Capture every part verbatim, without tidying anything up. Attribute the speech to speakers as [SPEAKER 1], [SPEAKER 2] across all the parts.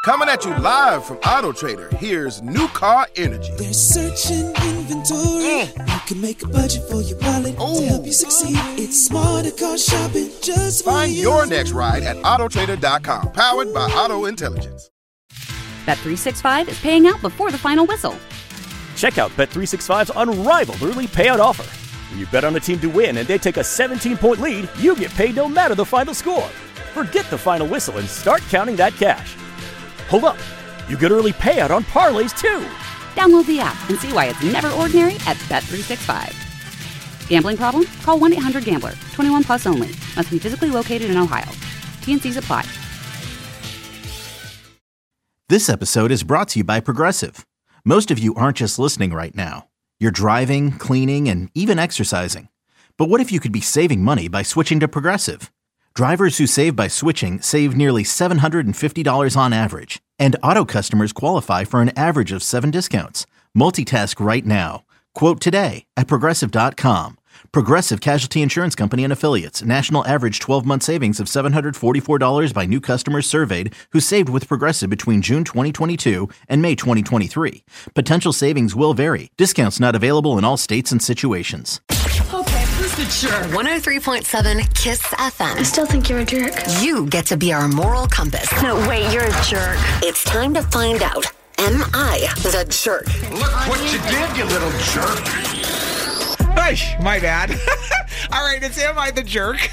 [SPEAKER 1] Coming at you live from Auto Trader, here's New Car Energy.
[SPEAKER 2] There's searching inventory. Mm. You can make a budget for your wallet Ooh. To help you succeed. It's smarter car shopping just for
[SPEAKER 1] Find
[SPEAKER 2] you.
[SPEAKER 1] your next ride at auto trader dot com. Powered by Auto Intelligence.
[SPEAKER 3] Bet three sixty-five is paying out before the final whistle.
[SPEAKER 4] Check out Bet three sixty-five's unrivaled early payout offer. When you bet on a team to win and they take a seventeen-point lead, you get paid no matter the final score. Forget the final whistle and start counting that cash. Hold up. You get early payout on parlays, too.
[SPEAKER 3] Download the app and see why it's never ordinary at Bet three sixty-five. Gambling problem? Call one eight hundred gambler. twenty-one plus only. Must be physically located in Ohio. T N Cs apply.
[SPEAKER 5] This episode is brought to you by Progressive. Most of you aren't just listening right now. You're driving, cleaning, and even exercising. But what if you could be saving money by switching to Progressive? Drivers who save by switching save nearly seven hundred fifty dollars on average. And auto customers qualify for an average of seven discounts. Multitask right now. Quote today at Progressive dot com. Progressive Casualty Insurance Company and Affiliates. National average twelve-month savings of seven hundred forty-four dollars by new customers surveyed who saved with Progressive between June twenty twenty-two and May twenty twenty-three. Potential savings will vary. Discounts not available in all states and situations.
[SPEAKER 6] Okay, who's the jerk?
[SPEAKER 7] one oh three point seven KISS F M.
[SPEAKER 8] I still think you're a jerk.
[SPEAKER 7] You get to be our moral compass.
[SPEAKER 8] No, wait, you're a jerk.
[SPEAKER 7] It's time to find out. Am I the jerk?
[SPEAKER 9] Look what you did, you little jerk.
[SPEAKER 10] Hey, my bad. All right, it's Am I the Jerk?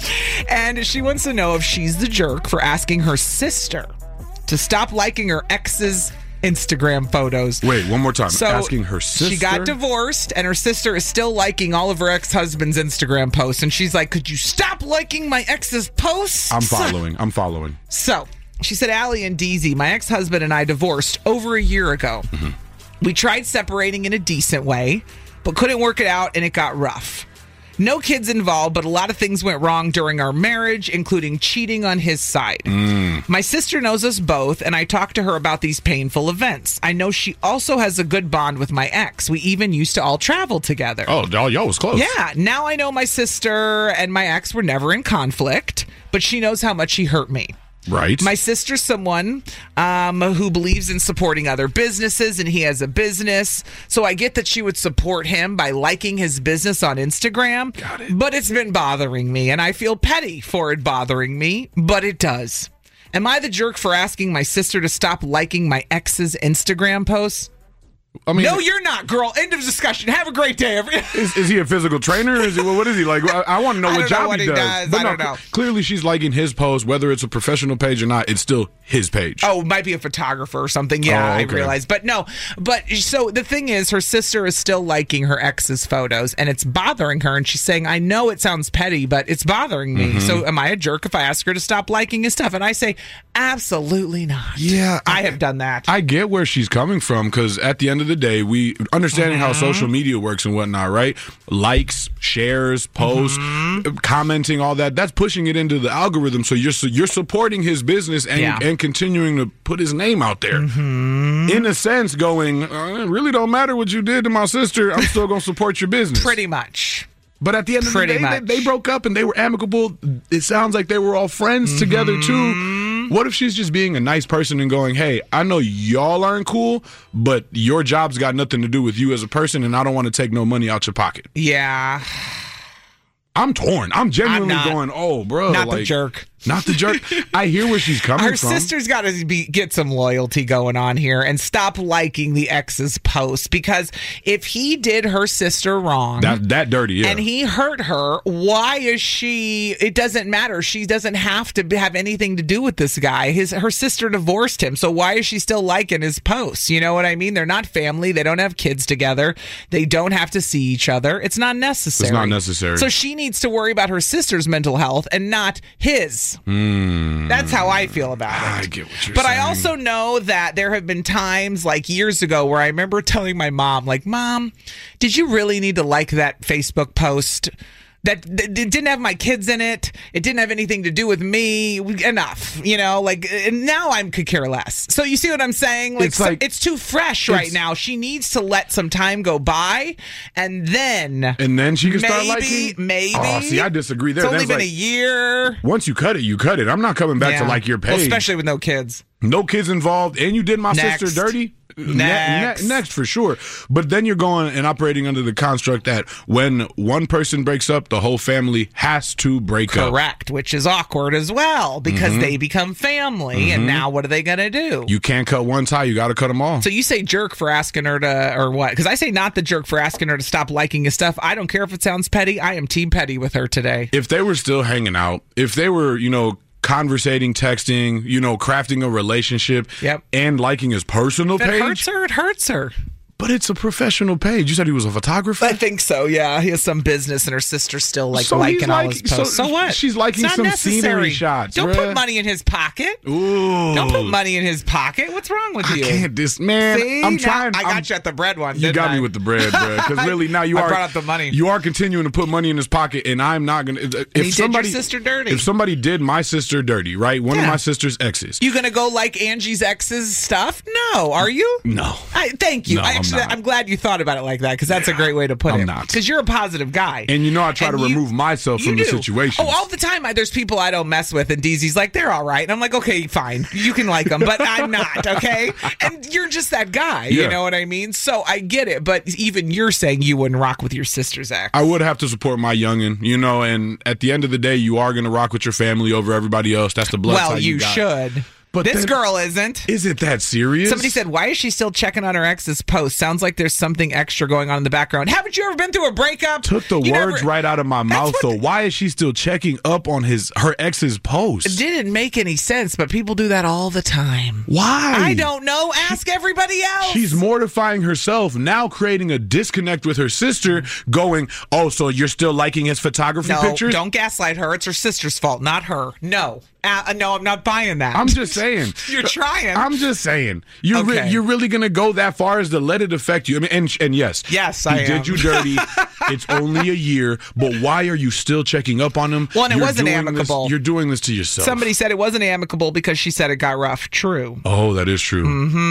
[SPEAKER 10] And she wants to know if she's the jerk for asking her sister to stop liking her ex's Instagram photos.
[SPEAKER 9] Wait, one more time.
[SPEAKER 10] So
[SPEAKER 9] asking her sister?
[SPEAKER 10] She got divorced, and her sister is still liking all of her ex-husband's Instagram posts. And she's like, could you stop liking my ex's posts?
[SPEAKER 9] I'm following. I'm following.
[SPEAKER 10] So she said, Allie and Deezy, my ex-husband and I divorced over a year ago. Mm-hmm. We tried separating in a decent way, but couldn't work it out, and it got rough. No kids involved, but a lot of things went wrong during our marriage, including cheating on his side. Mm. My sister knows us both, and I talked to her about these painful events. I know she also has a good bond with my ex. We even used to all travel together.
[SPEAKER 9] Oh, y'all was close.
[SPEAKER 10] Yeah. Now I know my sister and my ex were never in conflict, but she knows how much he hurt me.
[SPEAKER 9] Right.
[SPEAKER 10] My sister's someone um, who believes in supporting other businesses, and he has a business. So I get that she would support him by liking his business on Instagram.
[SPEAKER 9] Got it.
[SPEAKER 10] But it's been bothering me, and I feel petty for it bothering me, but it does. Am I the jerk for asking my sister to stop liking my ex's Instagram posts?
[SPEAKER 9] I mean,
[SPEAKER 10] no, you're not, girl. End of discussion. Have a great day.
[SPEAKER 9] is, is he a physical trainer? Is he, what is he like? I, I want to know what job
[SPEAKER 10] know what
[SPEAKER 9] he,
[SPEAKER 10] he
[SPEAKER 9] does.
[SPEAKER 10] does.
[SPEAKER 9] But
[SPEAKER 10] I
[SPEAKER 9] no,
[SPEAKER 10] don't know.
[SPEAKER 9] Clearly, she's liking his post, whether it's a professional page or not. It's still his page.
[SPEAKER 10] Oh, it might be a photographer or something. Yeah,
[SPEAKER 9] oh, okay.
[SPEAKER 10] I realize. But no, but so the thing is, her sister is still liking her ex's photos, and it's bothering her. And she's saying, I know it sounds petty, but it's bothering me. Mm-hmm. So am I a jerk if I ask her to stop liking his stuff? And I say, absolutely not.
[SPEAKER 9] Yeah.
[SPEAKER 10] I, I have done that.
[SPEAKER 9] I get where she's coming from, because at the end of the day, we understanding mm-hmm. how social media works and whatnot, right? Likes, shares, posts, mm-hmm. commenting, all that. That's pushing it into the algorithm. So you're you're supporting his business and, yeah. and continuing to put his name out there. Mm-hmm. In a sense, going, uh, it really don't matter what you did to my sister. I'm still going to support your business.
[SPEAKER 10] Pretty much.
[SPEAKER 9] But at the end of Pretty the day, they, they broke up and they were amicable. It sounds like they were all friends mm-hmm. together, too. What if she's just being a nice person and going, hey, I know y'all aren't cool, but your job's got nothing to do with you as a person, and I don't want to take no money out your pocket.
[SPEAKER 10] Yeah.
[SPEAKER 9] I'm torn. I'm genuinely
[SPEAKER 10] I'm not,
[SPEAKER 9] going, oh, bro.
[SPEAKER 10] Not
[SPEAKER 9] like,
[SPEAKER 10] the jerk.
[SPEAKER 9] Not the jerk. I hear where she's coming
[SPEAKER 10] Her
[SPEAKER 9] from.
[SPEAKER 10] Her sister's got to be get some loyalty going on here and stop liking the ex's posts, because if he did her sister wrong,
[SPEAKER 9] that that dirty, yeah,
[SPEAKER 10] and he hurt her, why is she? It doesn't matter. She doesn't have to have anything to do with this guy. His her sister divorced him, so why is she still liking his posts? You know what I mean? They're not family. They don't have kids together. They don't have to see each other. It's not necessary.
[SPEAKER 9] It's not necessary.
[SPEAKER 10] So she needs to worry about her sister's mental health and not his.
[SPEAKER 9] Mm.
[SPEAKER 10] That's how I feel about it.
[SPEAKER 9] I get what you're
[SPEAKER 10] but
[SPEAKER 9] saying.
[SPEAKER 10] I also know that there have been times, like years ago, where I remember telling my mom, like, Mom, did you really need to like that Facebook post That, that it didn't have my kids in it. It didn't have anything to do with me. Enough, you know. Like, and now I could care less. So you see what I'm saying? Like,
[SPEAKER 9] It's like-
[SPEAKER 10] so, it's too fresh right now. She needs to let some time go by, and then
[SPEAKER 9] And then she can start
[SPEAKER 10] maybe,
[SPEAKER 9] liking.
[SPEAKER 10] maybe.
[SPEAKER 9] Oh, see, I disagree there.
[SPEAKER 10] It's only
[SPEAKER 9] That's
[SPEAKER 10] been
[SPEAKER 9] like-
[SPEAKER 10] a year.
[SPEAKER 9] Once you cut it, you cut it. I'm not coming back
[SPEAKER 10] Yeah.
[SPEAKER 9] to like your page.
[SPEAKER 10] Well, especially with no kids.
[SPEAKER 9] No kids involved, and you did my
[SPEAKER 10] Next.
[SPEAKER 9] sister dirty. Ne-
[SPEAKER 10] Next.
[SPEAKER 9] ne- next for sure. But then you're going and operating under the construct that when one person breaks up, the whole family has to break up.
[SPEAKER 10] Correct, which is awkward as well because
[SPEAKER 9] Mhm.
[SPEAKER 10] they become family, and
[SPEAKER 9] Mhm.
[SPEAKER 10] now what are they going to do?
[SPEAKER 9] You can't cut one tie, you got to cut them all.
[SPEAKER 10] So you say jerk for asking her to, or what? Because I say not the jerk for asking her to stop liking his stuff. I don't care if it sounds petty. I am team petty with her today.
[SPEAKER 9] If they were still hanging out, if they were, you know, conversating, texting, you know, crafting a relationship,
[SPEAKER 10] Yep.
[SPEAKER 9] and liking his personal
[SPEAKER 10] If it
[SPEAKER 9] page.
[SPEAKER 10] hurts her, it hurts her.
[SPEAKER 9] But it's a professional page. You said he was a photographer?
[SPEAKER 10] I think so, yeah. He has some business, and her sister's still like
[SPEAKER 9] So he's
[SPEAKER 10] liking all
[SPEAKER 9] like-
[SPEAKER 10] his posts. So,
[SPEAKER 9] so
[SPEAKER 10] what?
[SPEAKER 9] she's liking
[SPEAKER 10] It's not
[SPEAKER 9] some
[SPEAKER 10] necessary.
[SPEAKER 9] scenery shots,
[SPEAKER 10] Don't
[SPEAKER 9] bruh.
[SPEAKER 10] put money in his pocket.
[SPEAKER 9] Ooh.
[SPEAKER 10] Don't put money in his pocket. What's wrong with
[SPEAKER 9] I
[SPEAKER 10] you?
[SPEAKER 9] can't this man.
[SPEAKER 10] See?
[SPEAKER 9] I'm
[SPEAKER 10] Now
[SPEAKER 9] trying.
[SPEAKER 10] I got
[SPEAKER 9] I'm-
[SPEAKER 10] you at the bread one.
[SPEAKER 9] You
[SPEAKER 10] didn't
[SPEAKER 9] got
[SPEAKER 10] I?
[SPEAKER 9] me with the bread, bro. Because really, now you
[SPEAKER 10] I
[SPEAKER 9] are
[SPEAKER 10] brought up the money.
[SPEAKER 9] You are continuing to put money in his pocket, and I'm not gonna. If
[SPEAKER 10] he did your
[SPEAKER 9] somebody,
[SPEAKER 10] sister dirty.
[SPEAKER 9] If somebody did my sister dirty, right? One of
[SPEAKER 10] Yeah.
[SPEAKER 9] my sister's exes.
[SPEAKER 10] You gonna go like Angie's ex's stuff? No, are you?
[SPEAKER 9] No.
[SPEAKER 10] I, thank you.
[SPEAKER 9] No,
[SPEAKER 10] I
[SPEAKER 9] I'm
[SPEAKER 10] actually,
[SPEAKER 9] not.
[SPEAKER 10] I'm glad you thought about it like that because that's a great way to put
[SPEAKER 9] I'm
[SPEAKER 10] it.
[SPEAKER 9] not.
[SPEAKER 10] Because you're a positive guy.
[SPEAKER 9] And you know, I try
[SPEAKER 10] And
[SPEAKER 9] to
[SPEAKER 10] you-
[SPEAKER 9] remove myself
[SPEAKER 10] You
[SPEAKER 9] from the
[SPEAKER 10] do.
[SPEAKER 9] situation.
[SPEAKER 10] Oh, all the time. I, there's people I don't mess with, and Deezy's like, they're all right. And I'm like, okay, fine. You can like them, but I'm not, okay? And you're just that guy.
[SPEAKER 9] Yeah.
[SPEAKER 10] You know what I mean? So I get it, but even you're saying you wouldn't rock with your sister's ex.
[SPEAKER 9] I would have to support my youngin, you know, and at the end of the day, you are going to rock with your family over everybody else. That's the blood
[SPEAKER 10] well,
[SPEAKER 9] tie
[SPEAKER 10] you,
[SPEAKER 9] you got.
[SPEAKER 10] should.
[SPEAKER 9] But
[SPEAKER 10] this
[SPEAKER 9] then-
[SPEAKER 10] girl isn't.
[SPEAKER 9] Is it that serious?
[SPEAKER 10] Somebody said, why is she still checking on her ex's post? Sounds like there's something extra going on in the background. Haven't you ever been through a breakup?
[SPEAKER 9] Took the
[SPEAKER 10] You
[SPEAKER 9] words
[SPEAKER 10] never-
[SPEAKER 9] right out of my mouth.
[SPEAKER 10] what-
[SPEAKER 9] So why is she still checking up on his her ex's post?
[SPEAKER 10] It didn't make any sense, but people do that all the time.
[SPEAKER 9] Why?
[SPEAKER 10] I don't know. Ask everybody else.
[SPEAKER 9] She's mortifying herself, now creating a disconnect with her sister, going, oh, so you're still liking his photography
[SPEAKER 10] no,
[SPEAKER 9] pictures?
[SPEAKER 10] don't gaslight her. It's her sister's fault, not her. No. Uh, no, I'm not buying that.
[SPEAKER 9] I'm just saying.
[SPEAKER 10] You're trying.
[SPEAKER 9] I'm just saying. You're, re-
[SPEAKER 10] Okay.
[SPEAKER 9] you're really going to go that far as to let it affect you? I mean, and, and yes.
[SPEAKER 10] Yes,
[SPEAKER 9] he
[SPEAKER 10] I am.
[SPEAKER 9] did you dirty. It's only a year, but why are you still checking up on him?
[SPEAKER 10] Well, and it
[SPEAKER 9] You're
[SPEAKER 10] wasn't
[SPEAKER 9] doing
[SPEAKER 10] amicable.
[SPEAKER 9] This, you're doing this to yourself.
[SPEAKER 10] Somebody said it wasn't amicable because she said it got rough. True.
[SPEAKER 9] Oh, that is true.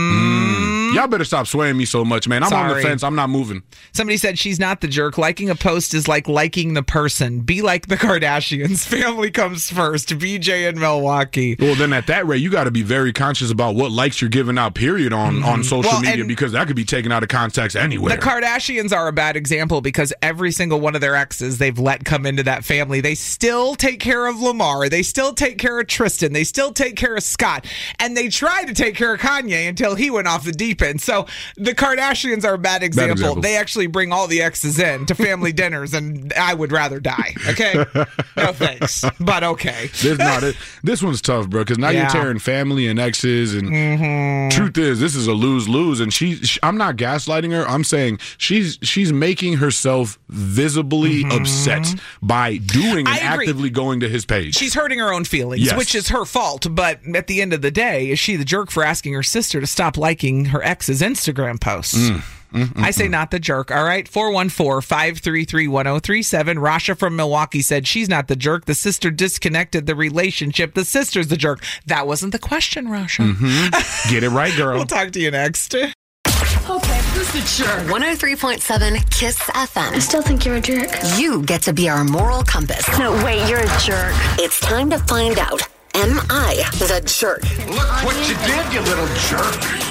[SPEAKER 9] Mm. Y'all better stop swaying me so much, man. I'm on the
[SPEAKER 10] Sorry.
[SPEAKER 9] fence. I'm not moving.
[SPEAKER 10] Somebody said she's not the jerk. Liking a post is like liking the person. Be like the Kardashians. Family comes first. B J in Milwaukee.
[SPEAKER 9] Well, then at that rate, you got to be very conscious about what likes you're giving out, period, on, on social
[SPEAKER 10] Well,
[SPEAKER 9] media,
[SPEAKER 10] and-
[SPEAKER 9] because that could be taken out of context anywhere.
[SPEAKER 10] The Kardashians are a bad example because every single one of their exes they've let come into that family. They still take care of Lamar. They still take care of Tristan. They still take care of Scott. And they tried to take care of Kanye until he went off the deep end. So the Kardashians are a bad example.
[SPEAKER 9] example.
[SPEAKER 10] They actually bring all the exes in to family dinners, and I would rather die. Okay? No thanks. But okay.
[SPEAKER 9] This, no, this, this one's tough, bro, because now
[SPEAKER 10] Yeah.
[SPEAKER 9] you're tearing family and exes. And
[SPEAKER 10] Mm-hmm.
[SPEAKER 9] truth is, this is a lose-lose. And she, she, I'm not gaslighting her. I'm saying she's she's making herself visibly upset by doing and
[SPEAKER 10] Mm-hmm. I agree.
[SPEAKER 9] actively going to his page.
[SPEAKER 10] She's hurting her own feelings,
[SPEAKER 9] Yes.
[SPEAKER 10] which is her fault. But at the end of the day, is she the jerk for asking her sister to stop liking her ex's Instagram posts?
[SPEAKER 9] Mm, mm, mm,
[SPEAKER 10] I say not the jerk. All right. four one four, five three three, one oh three seven. Rasha from Milwaukee said she's not the jerk. The sister disconnected the relationship. The sister's the jerk. That wasn't the question, Rasha.
[SPEAKER 9] Mhm. Get it right, girl.
[SPEAKER 10] We'll talk to you next.
[SPEAKER 6] Okay, who's the jerk?
[SPEAKER 7] one oh three point seven KISS F M.
[SPEAKER 8] I still think you're a jerk.
[SPEAKER 7] You get to be our moral compass.
[SPEAKER 8] No, wait, you're a jerk.
[SPEAKER 7] It's time to find out. Am I the jerk?
[SPEAKER 11] Look what you did, you little jerk.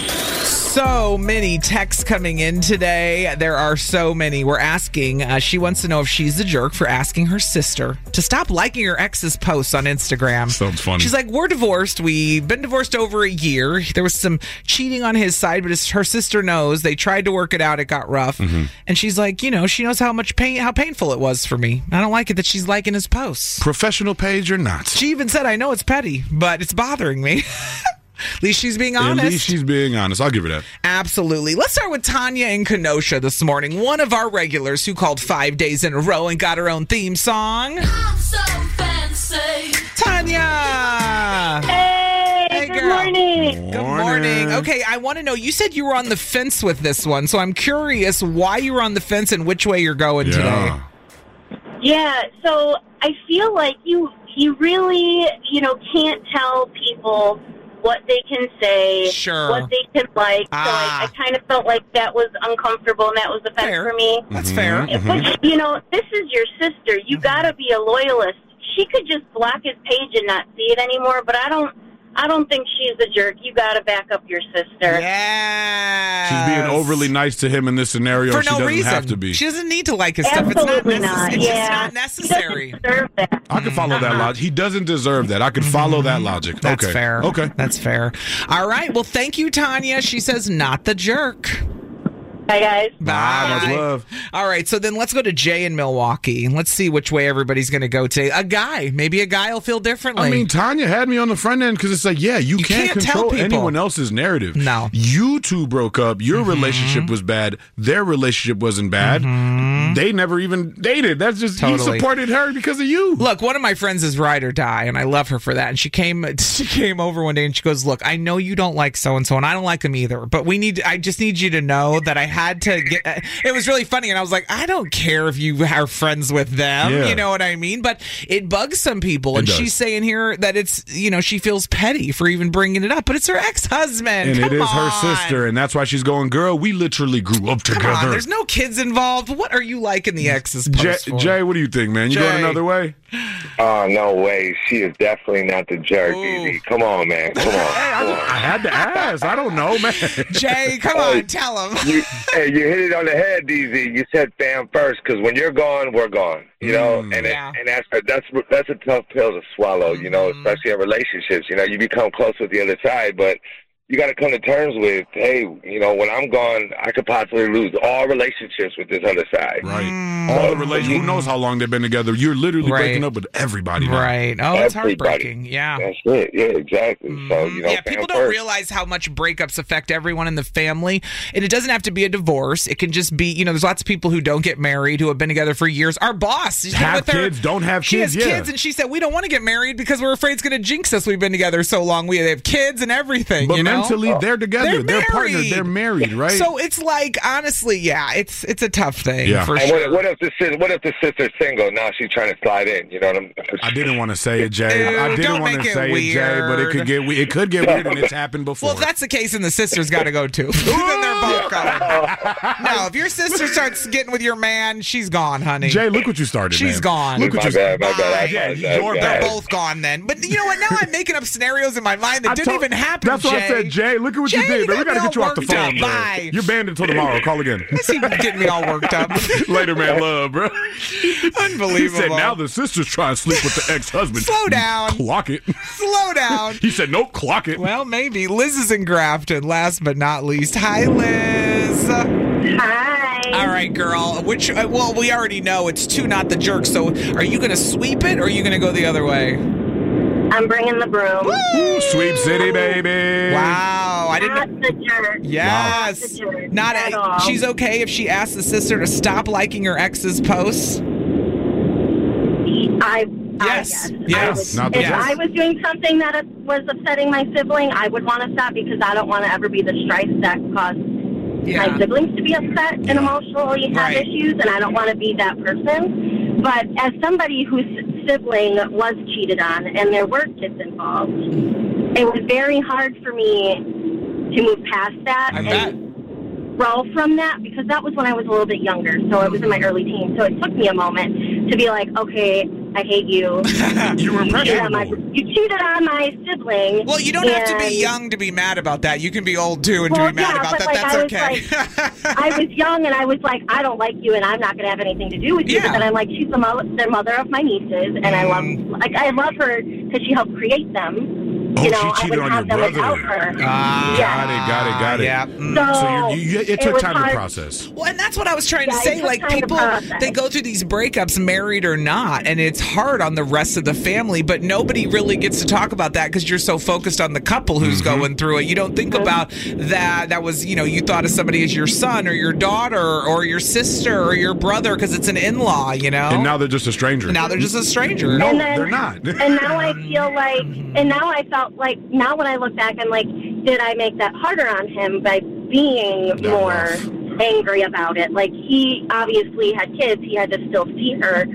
[SPEAKER 10] So many texts coming in today. There are so many. We're asking. Uh, she wants to know if she's the jerk for asking her sister to stop liking her ex's posts on Instagram.
[SPEAKER 9] Sounds funny.
[SPEAKER 10] She's like, we're divorced. We've been divorced over a year. There was some cheating on his side, but his, her sister knows. They tried to work it out. It got rough.
[SPEAKER 9] Mm-hmm.
[SPEAKER 10] And she's like, you know, she knows how much pain, how painful it was for me. I don't like it that she's liking his posts.
[SPEAKER 9] Professional page or not?
[SPEAKER 10] She even said, I know it's petty, but it's bothering me. At least she's being honest.
[SPEAKER 9] At least she's being honest. I'll give her that.
[SPEAKER 10] Absolutely. Let's start with Tanya in Kenosha this morning. One of our regulars who called five days in a row and got her own theme song.
[SPEAKER 12] I'm so fancy.
[SPEAKER 10] Tanya!
[SPEAKER 13] Hey,
[SPEAKER 10] Hey,
[SPEAKER 13] good
[SPEAKER 10] girl.
[SPEAKER 13] morning.
[SPEAKER 10] Good morning. Okay, I want to know, you said you were on the fence with this one, so I'm curious why you were on the fence and which way you're going today.
[SPEAKER 13] Yeah, so I feel like you you really, you know, can't tell people what they can say,
[SPEAKER 10] sure.
[SPEAKER 13] what they can like.
[SPEAKER 10] Ah.
[SPEAKER 13] So I, I kind of felt like that was uncomfortable, and that was offensive
[SPEAKER 10] Fair.
[SPEAKER 13] for me.
[SPEAKER 10] That's
[SPEAKER 9] Mhm,
[SPEAKER 10] fair.
[SPEAKER 9] mhm.
[SPEAKER 13] But, you know, this is your sister. You got to be a loyalist. She could just block his page and not see it anymore, but I don't I don't think she's a jerk. You got to back up your sister.
[SPEAKER 10] Yeah.
[SPEAKER 9] She's being overly nice to him in this scenario.
[SPEAKER 10] For
[SPEAKER 9] she
[SPEAKER 10] no
[SPEAKER 9] doesn't
[SPEAKER 10] reason.
[SPEAKER 9] have to be.
[SPEAKER 10] She doesn't need to like his stuff. It's not,
[SPEAKER 13] Absolutely
[SPEAKER 10] necess-
[SPEAKER 13] not.
[SPEAKER 10] It's
[SPEAKER 13] Yeah.
[SPEAKER 10] just not necessary.
[SPEAKER 13] He doesn't deserve that.
[SPEAKER 9] I can follow that logic. He doesn't deserve that. I can follow that logic.
[SPEAKER 10] That's
[SPEAKER 9] okay.
[SPEAKER 10] fair.
[SPEAKER 9] Okay.
[SPEAKER 10] That's fair. All right. Well, thank you, Tanya. She says, not the jerk.
[SPEAKER 13] Bye, guys.
[SPEAKER 9] Bye. Much love.
[SPEAKER 10] All right. So then let's go to Jay in Milwaukee. Let's see which way everybody's going to go today. A guy. Maybe a guy will feel differently.
[SPEAKER 9] I mean, Tanya had me on the front end because it's like, yeah, you,
[SPEAKER 10] You
[SPEAKER 9] can't,
[SPEAKER 10] can't tell
[SPEAKER 9] control
[SPEAKER 10] people.
[SPEAKER 9] anyone else's narrative.
[SPEAKER 10] No.
[SPEAKER 9] You two broke up. Your
[SPEAKER 10] Mm-hmm.
[SPEAKER 9] relationship was bad. Their relationship wasn't bad. They never even dated. That's just,
[SPEAKER 10] Totally.
[SPEAKER 9] he supported her because of you.
[SPEAKER 10] Look, one of my friends is ride or die, and I love her for that. And she came, she came over one day and she goes, "Look, I know you don't like so and so, and I don't like him either. But we need, I just need you to know that I had to get." It was really funny, and I was like, "I don't care if you are friends with them,
[SPEAKER 9] Yeah.
[SPEAKER 10] you know what I mean?" But it bugs some people,
[SPEAKER 9] It
[SPEAKER 10] and
[SPEAKER 9] does.
[SPEAKER 10] she's saying here that it's, you know, she feels petty for even bringing it up, but it's her ex-husband,
[SPEAKER 9] And
[SPEAKER 10] Come
[SPEAKER 9] it is her
[SPEAKER 10] on.
[SPEAKER 9] sister, and that's why she's going, girl, we literally grew up
[SPEAKER 10] Come
[SPEAKER 9] together.
[SPEAKER 10] on, there's no kids involved. What are you liking the ex's
[SPEAKER 9] Jay,
[SPEAKER 10] post for?
[SPEAKER 9] Jay, what do you think, man? You
[SPEAKER 10] Jay.
[SPEAKER 9] going another way?
[SPEAKER 14] Oh, no way. She is definitely not the jerk, Easy. Come on, man. Come on.
[SPEAKER 9] Hey, I,
[SPEAKER 14] Come on.
[SPEAKER 9] I had to ask. I don't know, man.
[SPEAKER 10] Jay, come
[SPEAKER 14] Hey,
[SPEAKER 10] on, tell him.
[SPEAKER 14] You, hey, you hit it on the head, D Z. You said fam first, because when you're gone, we're gone. You know,
[SPEAKER 9] Mm.
[SPEAKER 14] and
[SPEAKER 10] Yeah.
[SPEAKER 14] it, and that's that's that's a tough pill to swallow. You know,
[SPEAKER 10] Mm-hmm.
[SPEAKER 14] especially in relationships. You know, you become close with the other side, but you got to come to terms with, hey, you know, when I'm gone, I could possibly lose all relationships with this other side.
[SPEAKER 9] Right. All the relations. Who knows how long they've been together? You're literally
[SPEAKER 10] Right.
[SPEAKER 9] breaking up with everybody now.
[SPEAKER 10] Right. Oh, it's
[SPEAKER 14] Everybody.
[SPEAKER 10] heartbreaking. Yeah.
[SPEAKER 14] That's it. Yeah, exactly. So, you know,
[SPEAKER 10] Yeah,
[SPEAKER 14] fam
[SPEAKER 10] people don't
[SPEAKER 14] first.
[SPEAKER 10] realize how much breakups affect everyone in the family. And it doesn't have to be a divorce. It can just be, you know, there's lots of people who don't get married, who have been together for years. Our boss, she's been
[SPEAKER 9] Have
[SPEAKER 10] with her-
[SPEAKER 9] kids, don't have
[SPEAKER 10] she
[SPEAKER 9] kids,
[SPEAKER 10] has
[SPEAKER 9] yeah.
[SPEAKER 10] kids, and she said, we don't want to get married because we're afraid it's going to jinx us. We've been together so long. We have kids and everything,
[SPEAKER 9] But
[SPEAKER 10] you know?
[SPEAKER 9] mentally, they're together.
[SPEAKER 10] They're
[SPEAKER 9] They're, partnered.
[SPEAKER 10] married.
[SPEAKER 9] They're married, right?
[SPEAKER 10] So it's like, honestly, yeah, it's it's a tough thing
[SPEAKER 9] Yeah.
[SPEAKER 10] for
[SPEAKER 14] And
[SPEAKER 10] sure.
[SPEAKER 14] what, what if the sis- what if the sister's single? Now she's trying to slide in. You know what I'm?
[SPEAKER 9] I didn't want to say it, Jay.
[SPEAKER 10] Ew,
[SPEAKER 9] I didn't
[SPEAKER 10] don't
[SPEAKER 9] want
[SPEAKER 10] make
[SPEAKER 9] to
[SPEAKER 10] it
[SPEAKER 9] say it, Jay, but it could
[SPEAKER 10] weird.
[SPEAKER 9] get we- it could get weird, and it's happened before.
[SPEAKER 10] Well, if that's the case, then the sister's got to go too. Then they're both going. No, if your sister starts getting with your man, she's gone, honey.
[SPEAKER 9] Jay, look what you started.
[SPEAKER 10] She's
[SPEAKER 9] man.
[SPEAKER 10] gone.
[SPEAKER 9] Look what
[SPEAKER 14] My
[SPEAKER 9] you
[SPEAKER 14] bad, my bad. I
[SPEAKER 10] Bye.
[SPEAKER 14] apologize,
[SPEAKER 9] You're
[SPEAKER 14] guys.
[SPEAKER 10] They're both gone then. But you know what? Now I'm making up scenarios in my mind that
[SPEAKER 9] I
[SPEAKER 10] didn't
[SPEAKER 9] told-
[SPEAKER 10] even happen.
[SPEAKER 9] That's what I
[SPEAKER 10] Jay.
[SPEAKER 9] said, Jay. Look at what
[SPEAKER 10] Jay,
[SPEAKER 9] you did, man. We
[SPEAKER 10] got
[SPEAKER 9] got to
[SPEAKER 10] me
[SPEAKER 9] get you
[SPEAKER 10] all
[SPEAKER 9] off the
[SPEAKER 10] worked up.
[SPEAKER 9] phone, man.
[SPEAKER 10] Bye.
[SPEAKER 9] You're banned until tomorrow. Call again.
[SPEAKER 10] I see you getting me all worked up.
[SPEAKER 9] Later, man. Love, bro.
[SPEAKER 10] Unbelievable.
[SPEAKER 9] He said, now the sister's trying to sleep with the ex-husband.
[SPEAKER 10] Slow down.
[SPEAKER 9] Clock it.
[SPEAKER 10] Slow down.
[SPEAKER 9] He said, nope, clock it.
[SPEAKER 10] Well, maybe. Liz is in Grafton, last but not least. Hi, Liz.
[SPEAKER 13] Hi.
[SPEAKER 10] All right, girl. Which, uh, well, we already know it's two, not the jerk. So are you going to sweep it or are you going to go the other way?
[SPEAKER 13] I'm bringing the broom.
[SPEAKER 9] Ooh, Sweep City, baby.
[SPEAKER 10] Wow. I
[SPEAKER 13] Not
[SPEAKER 10] didn't.
[SPEAKER 13] the jerk.
[SPEAKER 10] Yes.
[SPEAKER 13] Not the jerk.
[SPEAKER 10] Not
[SPEAKER 13] at
[SPEAKER 10] a,
[SPEAKER 13] all.
[SPEAKER 10] she's okay if she asks the sister to stop liking her ex's posts.
[SPEAKER 13] I,
[SPEAKER 10] Yes.
[SPEAKER 13] I,
[SPEAKER 10] Yes.
[SPEAKER 13] I would,
[SPEAKER 9] Not the
[SPEAKER 13] if
[SPEAKER 9] jerk.
[SPEAKER 13] I was doing something that was upsetting my sibling, I would want to stop because I don't want to ever be the strife that caused
[SPEAKER 10] Yeah.
[SPEAKER 13] my siblings to be upset and emotionally have
[SPEAKER 10] Right.
[SPEAKER 13] issues, and I don't want to be that person. But as somebody whose sibling was cheated on and there were kids involved, it was very hard for me to move past that
[SPEAKER 10] I
[SPEAKER 13] and
[SPEAKER 10] bet.
[SPEAKER 13] grow from that because that was when I was a little bit younger. So it was in my early teens. So it took me a moment to be like, okay, I hate you.
[SPEAKER 9] You were
[SPEAKER 13] You cheated, on my,
[SPEAKER 9] impressionable.
[SPEAKER 13] you cheated on my sibling.
[SPEAKER 10] Well, you don't have to be
[SPEAKER 13] and-
[SPEAKER 10] young to be mad about that. You can be old too and
[SPEAKER 13] Well,
[SPEAKER 10] to be mad
[SPEAKER 13] yeah,
[SPEAKER 10] about
[SPEAKER 13] but,
[SPEAKER 10] that.
[SPEAKER 13] like,
[SPEAKER 10] That's
[SPEAKER 13] I was,
[SPEAKER 10] okay.
[SPEAKER 13] like, I was young and I was like, I don't like you and I'm not going to have anything to do with you.
[SPEAKER 10] Yeah.
[SPEAKER 13] But then I'm like, she's the, mo- the mother of my nieces and I love,
[SPEAKER 10] Mm.
[SPEAKER 13] like, I love her because she helped create them.
[SPEAKER 9] Oh,
[SPEAKER 13] you know,
[SPEAKER 9] she
[SPEAKER 13] I
[SPEAKER 9] cheated
[SPEAKER 13] wouldn't
[SPEAKER 9] on
[SPEAKER 13] have
[SPEAKER 9] your
[SPEAKER 13] them
[SPEAKER 9] brother.
[SPEAKER 13] without her.
[SPEAKER 10] Ah,
[SPEAKER 13] Yeah.
[SPEAKER 9] Got it, got it, got it.
[SPEAKER 10] Yeah. Mm.
[SPEAKER 13] So,
[SPEAKER 9] So you, you, it
[SPEAKER 13] it
[SPEAKER 9] took
[SPEAKER 13] was
[SPEAKER 9] time
[SPEAKER 13] hard-
[SPEAKER 9] to process.
[SPEAKER 10] Well, and that's what I was trying to
[SPEAKER 13] Yeah, it
[SPEAKER 10] say.
[SPEAKER 13] took
[SPEAKER 10] Like,
[SPEAKER 13] time to
[SPEAKER 10] people,
[SPEAKER 13] process.
[SPEAKER 10] they go through these breakups, married or not, and it's hard on the rest of the family, but nobody really gets to talk about that because you're so focused on the couple who's
[SPEAKER 9] Mm-hmm.
[SPEAKER 10] going through it. You don't think about that. That was, you know, you thought of somebody as your son or your daughter or your sister or your brother because it's an in law, you know?
[SPEAKER 9] And now they're just a stranger.
[SPEAKER 10] Now they're just a stranger.
[SPEAKER 9] No,
[SPEAKER 13] And then-
[SPEAKER 9] they're not.
[SPEAKER 13] And now I feel like, and now I felt like, now when I look back, I'm like, did I make that harder on him by being
[SPEAKER 9] That
[SPEAKER 13] more
[SPEAKER 9] rough.
[SPEAKER 13] angry about it? Like, he obviously had kids. He had to still see her.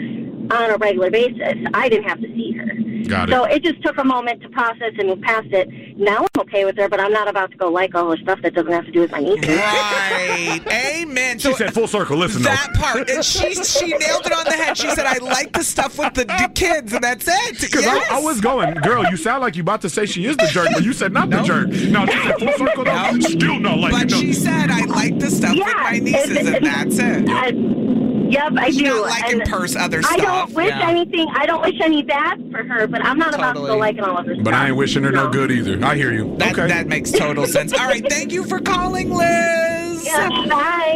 [SPEAKER 13] on a regular basis. I didn't have to see her.
[SPEAKER 9] Got it.
[SPEAKER 13] So it just took a moment to process and move past it. Now I'm okay with her, but I'm not about to go like all her stuff that doesn't have to do with my nieces.
[SPEAKER 10] Right. Amen.
[SPEAKER 9] She said full circle. Listen,
[SPEAKER 10] that
[SPEAKER 9] though.
[SPEAKER 10] part. And she, she nailed it on the head. She said, I like the stuff with the, the kids, and that's it.
[SPEAKER 9] Because
[SPEAKER 10] Yes.
[SPEAKER 9] I, I was going, girl, you sound like you about to say she is the jerk, but you said not
[SPEAKER 10] Nope.
[SPEAKER 9] the jerk. No, she said full circle. No,
[SPEAKER 10] No.
[SPEAKER 9] still not like
[SPEAKER 10] But
[SPEAKER 9] it. No.
[SPEAKER 10] she said, I like the stuff
[SPEAKER 13] Yeah,
[SPEAKER 10] with my nieces,
[SPEAKER 13] it- it-
[SPEAKER 10] and that's it.
[SPEAKER 13] I, Yep, I
[SPEAKER 10] She's
[SPEAKER 13] do.
[SPEAKER 10] not liking
[SPEAKER 13] And
[SPEAKER 10] purse other
[SPEAKER 13] I
[SPEAKER 10] stuff.
[SPEAKER 13] don't wish
[SPEAKER 10] Yeah.
[SPEAKER 13] anything. I don't wish any bad for her, but I'm not about to
[SPEAKER 10] Totally.
[SPEAKER 13] go liking all of her stuff.
[SPEAKER 9] But I ain't wishing her no, good either. I hear you.
[SPEAKER 10] That,
[SPEAKER 9] okay.
[SPEAKER 10] that makes total sense. All right, thank you for calling, Liz.
[SPEAKER 13] Yeah, bye.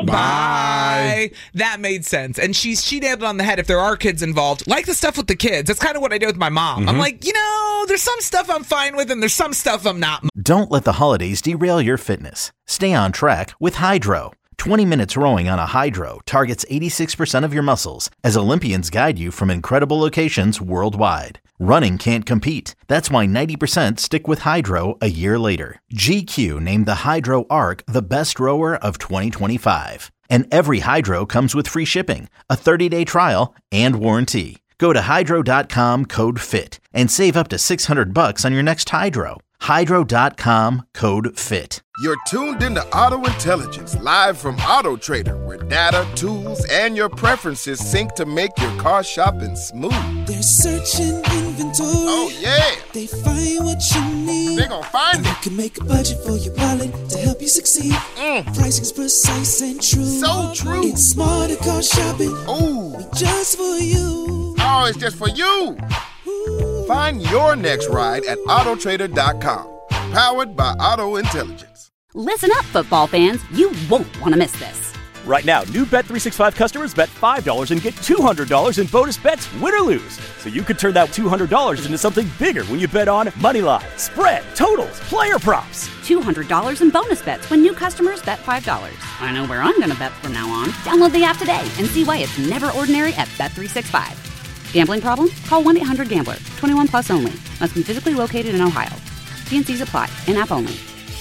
[SPEAKER 10] Bye. That made sense. And she's she nailed it on the head. If there are kids involved, like the stuff with the kids, that's kind of what I do with my mom.
[SPEAKER 9] Mm-hmm.
[SPEAKER 10] I'm like, you know, there's some stuff I'm fine with, and there's some stuff I'm not.
[SPEAKER 5] Don't let the holidays derail your fitness. Stay on track with Hydro. twenty minutes rowing on a Hydro targets eighty-six percent of your muscles as Olympians guide you from incredible locations worldwide. Running can't compete. That's why ninety percent stick with Hydro a year later. G Q named the Hydro Arc the best rower of twenty twenty-five. And every Hydro comes with free shipping, a thirty-day trial, and warranty. Go to hydro dot com, code FIT, and save up to six hundred bucks on your next Hydro. hydro dot com, code FIT.
[SPEAKER 1] You're tuned into Auto Intelligence, live from Auto Trader, where data, tools, and your preferences sync to make your car shopping smooth.
[SPEAKER 2] They're searching inventory.
[SPEAKER 1] Oh, yeah.
[SPEAKER 2] They find what you need.
[SPEAKER 1] They gon' find
[SPEAKER 2] and
[SPEAKER 1] it.
[SPEAKER 2] You can make a budget for your wallet to help you succeed.
[SPEAKER 1] Mm.
[SPEAKER 2] Pricing's precise and true.
[SPEAKER 1] So true.
[SPEAKER 2] It's smarter car shopping.
[SPEAKER 1] Ooh.
[SPEAKER 2] Just for you.
[SPEAKER 1] Oh, it's just for you. Ooh. Find your next ride at auto trader dot com. Powered by Auto Intelligence.
[SPEAKER 3] Listen up, football fans. You won't want to miss this.
[SPEAKER 4] Right now, new Bet three sixty-five customers bet five dollars and get two hundred dollars in bonus bets, win or lose. So you could turn that two hundred dollars into something bigger when you bet on moneyline, spread, totals, player props.
[SPEAKER 3] two hundred dollars in bonus bets when new customers bet five dollars. I know where I'm going to bet from now on. Download the app today and see why it's never ordinary at Bet three sixty-five. Gambling problem? Call one eight hundred gambler. twenty-one plus only. Must be physically located in Ohio. T N Cs apply. In-app only.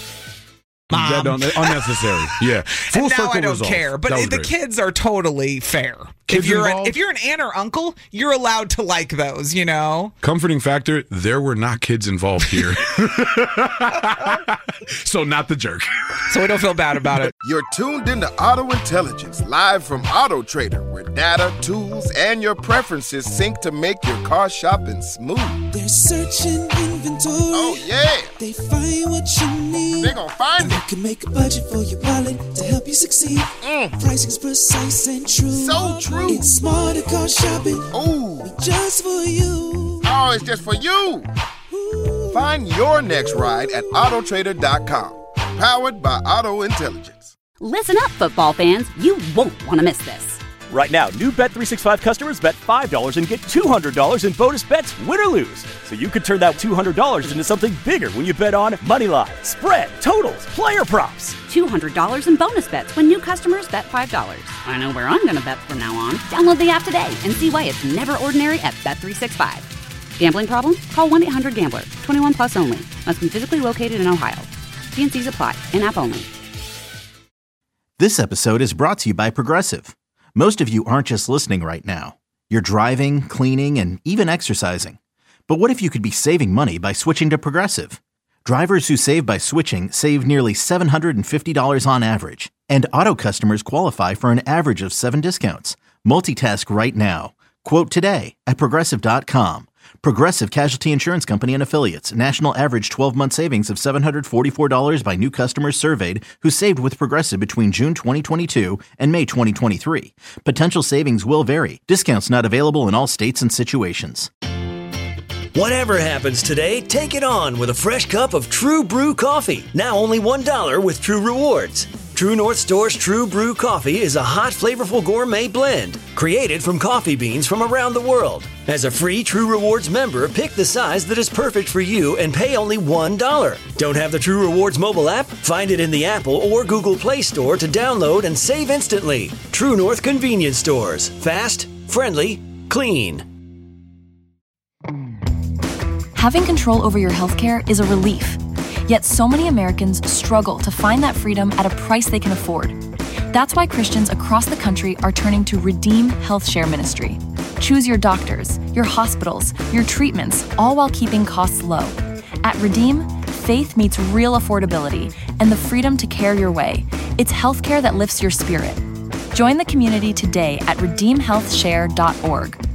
[SPEAKER 10] Mom.
[SPEAKER 9] That don't, unnecessary. Yeah. Full
[SPEAKER 10] And now
[SPEAKER 9] circle
[SPEAKER 10] I don't
[SPEAKER 9] resolve.
[SPEAKER 10] care. But
[SPEAKER 9] That was
[SPEAKER 10] the
[SPEAKER 9] great.
[SPEAKER 10] kids are totally fair.
[SPEAKER 9] Kids
[SPEAKER 10] if you're an,
[SPEAKER 9] involved?
[SPEAKER 10] if you're an aunt or uncle, you're allowed to like those, you know?
[SPEAKER 9] Comforting factor, there were not kids involved here. So not the jerk.
[SPEAKER 10] So we don't feel bad about it.
[SPEAKER 1] You're tuned into Auto Intelligence, live from Auto Trader, where data, tools, and your preferences sync to make your car shopping smooth.
[SPEAKER 2] They're searching inventory.
[SPEAKER 1] Oh, yeah.
[SPEAKER 2] They find what you need.
[SPEAKER 1] They gon' find
[SPEAKER 2] You
[SPEAKER 1] it.
[SPEAKER 2] can make a budget for your wallet to help you succeed.
[SPEAKER 1] Mm.
[SPEAKER 2] Pricing's precise and true.
[SPEAKER 1] So true.
[SPEAKER 2] It's smarter car shopping.
[SPEAKER 1] Ooh.
[SPEAKER 2] Just for you.
[SPEAKER 1] Oh, it's just for you. Find your next ride at auto trader dot com. Powered by Auto Intelligence.
[SPEAKER 3] Listen up, football fans. You won't want to miss this.
[SPEAKER 4] Right now, new Bet three sixty-five customers bet five dollars and get two hundred dollars in bonus bets, win or lose. So you could turn that two hundred dollars into something bigger when you bet on moneyline, spread, totals, player props.
[SPEAKER 3] two hundred dollars in bonus bets when new customers bet five dollars. I know where I'm going to bet from now on. Download the app today and see why it's never ordinary at Bet three sixty-five. Gambling problem? Call one eight hundred gambler. twenty-one plus only. Must be physically located in Ohio. T N Cs apply. In-app only.
[SPEAKER 5] This episode is brought to you by Progressive. Most of you aren't just listening right now. You're driving, cleaning, and even exercising. But what if you could be saving money by switching to Progressive? Drivers who save by switching save nearly seven hundred fifty dollars on average. And auto customers qualify for an average of seven discounts. Multitask right now. Quote today at progressive dot com. Progressive Casualty Insurance Company and Affiliates. National average twelve-month savings of seven hundred forty-four dollars by new customers surveyed who saved with Progressive between June twenty twenty-two and May twenty twenty-three. Potential savings will vary. Discounts not available in all states and situations.
[SPEAKER 15] Whatever happens today, take it on with a fresh cup of True Brew coffee. Now only one dollar with True Rewards. True North Store's True Brew coffee is a hot, flavorful gourmet blend created from coffee beans from around the world. As a free True Rewards member, pick the size that is perfect for you and pay only one dollar. Don't have the True Rewards mobile app? Find it in the Apple or Google Play Store to download and save instantly. True North Convenience Stores. Fast, friendly, clean.
[SPEAKER 16] Having control over your healthcare is a relief. Yet so many Americans struggle to find that freedom at a price they can afford. That's why Christians across the country are turning to Redeem Health Share Ministry. Choose your doctors, your hospitals, your treatments, all while keeping costs low. At Redeem, faith meets real affordability and the freedom to care your way. It's healthcare that lifts your spirit. Join the community today at redeem health share dot org.